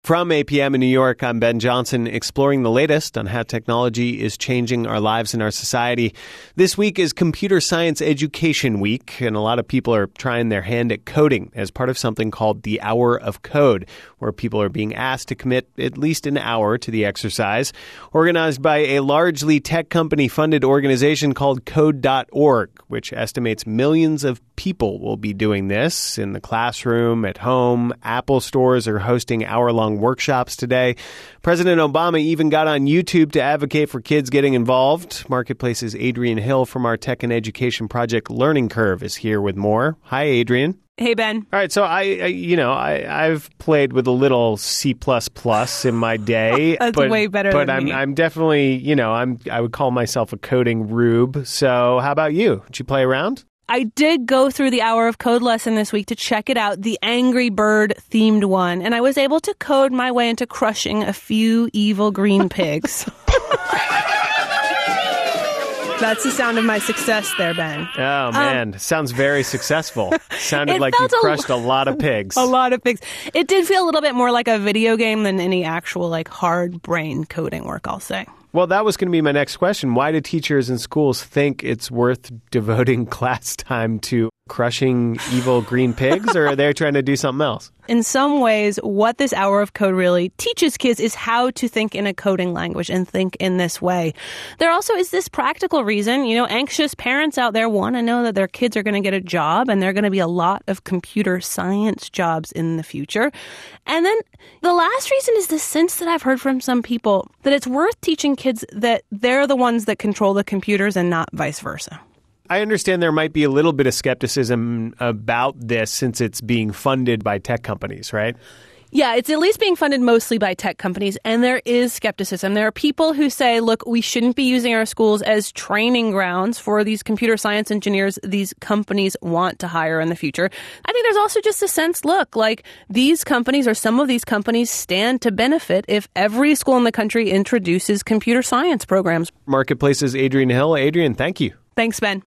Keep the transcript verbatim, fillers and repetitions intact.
From A P M in New York, I'm Ben Johnson, exploring the latest on how technology is changing our lives and our society. This week is Computer Science Education Week, and a lot of people are trying their hand at coding as part of something called the Hour of Code, where people are being asked to commit at least an hour to the exercise. Organized by a largely tech company-funded organization called Code dot org, which estimates millions of people will be doing this in the classroom, at home. Apple stores are hosting hour-long workshops today. President Obama even got on YouTube to advocate for kids getting involved. Marketplace's Adrian Hill from our Tech and Education Project Learning Curve is here with more. Hi, Adrian. Hey, Ben. All right, so I, I you know, I, I've played with a little C plus plus in my day. That's but, way better but than I'm, me. I'm definitely, you know, I'm I would call myself a coding rube. So how about you? Did you play around? I did go through the Hour of Code lesson this week to check it out, the Angry Bird themed one, and I was able to code my way into crushing a few evil green pigs. That's the sound of my success there, Ben. Oh, man. Um, Sounds very successful. Sounded like you crushed a, a lot of pigs. A lot of pigs. It did feel a little bit more like a video game than any actual, like, hard brain coding work, I'll say. Well, that was going to be my next question. Why do teachers in schools think it's worth devoting class time to crushing evil green pigs, or are they trying to do something else? In some ways, what this Hour of Code really teaches kids is how to think in a coding language and think in this way. There also is this practical reason. You know, anxious parents out there want to know that their kids are going to get a job, and there are going to be a lot of computer science jobs in the future. And then the last reason is the sense that I've heard from some people that it's worth teaching kids that they're the ones that control the computers and not vice versa. I understand there might be a little bit of skepticism about this since it's being funded by tech companies, right? Yeah, it's at least being funded mostly by tech companies, and there is skepticism. There are people who say, look, we shouldn't be using our schools as training grounds for these computer science engineers these companies want to hire in the future. I think there's also just a sense, look, like these companies or some of these companies stand to benefit if every school in the country introduces computer science programs. Marketplace's Adrian Hill. Adrian, thank you. Thanks, Ben.